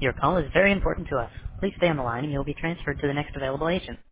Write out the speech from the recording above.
Your call is very important to us. Please stay on the line and you'll be transferred to the next available agent.